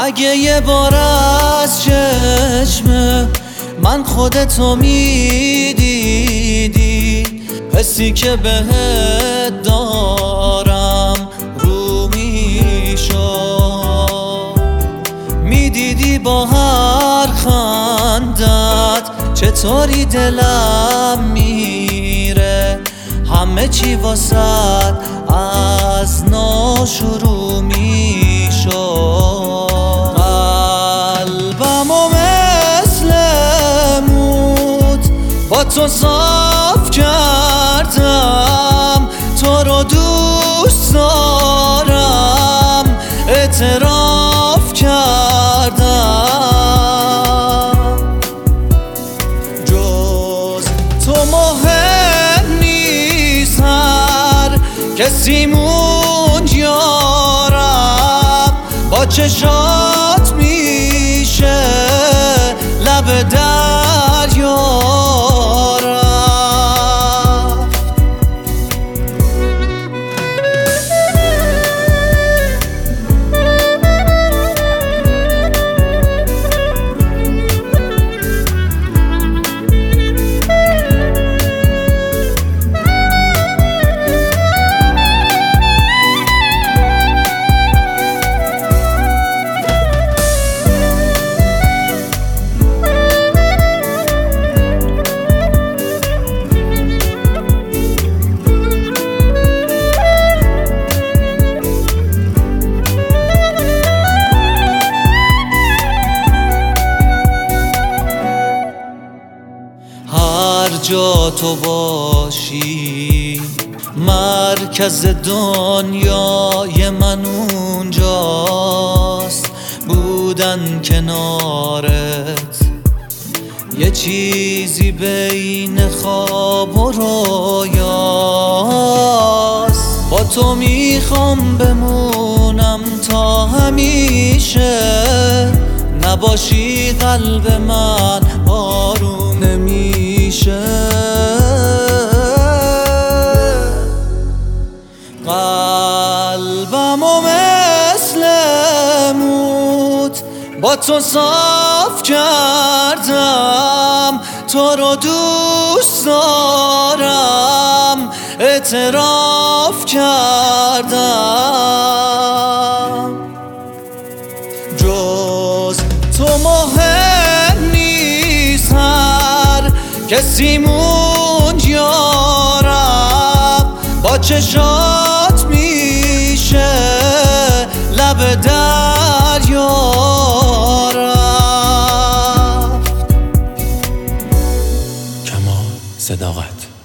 اگه یه بار از چشم من خودتو میدیدی، حسی که بهت دارم رو میشد، میدیدی با هر خندت چطوری دلم میره، همه چی واسد از نو شروع میشد. قلبمو مثل مود با تو صاف کردم، تو رو دوست دارم اعتراف کردم. جز تو مهم نیست، هر کسیمون یارم با چشات میشه لب دریا رفت. هر جا تو باشی مرکز دنیای من اونجاست، بودن کنارت یه چیزی بین خواب و رویاست. با تو میخوام بمونم تا همیشه، نباشی قلب من آروم نمیشه. قلبمو مثل مود با تو صاف کردم، تو رو دوست دارم اعتراف کردم. جز تو مهم نیست، هر کسیمون یارم با چشات میشه لب دریا رفت. کمال صداقت.